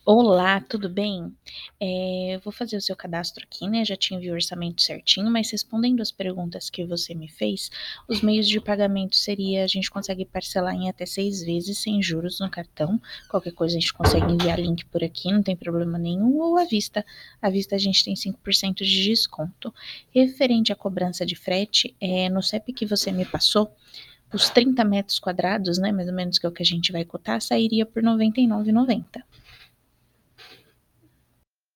Olá, tudo bem? Eu vou fazer o seu cadastro aqui, né? Já te enviei o orçamento certinho, mas respondendo as perguntas que você me fez, os meios de pagamento seria, a gente consegue parcelar em até 6 vezes sem juros no cartão. Qualquer coisa a gente consegue enviar link por aqui, não tem problema nenhum, ou à vista. À vista a gente tem 5% de desconto. Referente à cobrança de frete, no CEP que você me passou, os 30 metros quadrados, né, mais ou menos que é o que a gente vai cotar, sairia por R$ 99,90.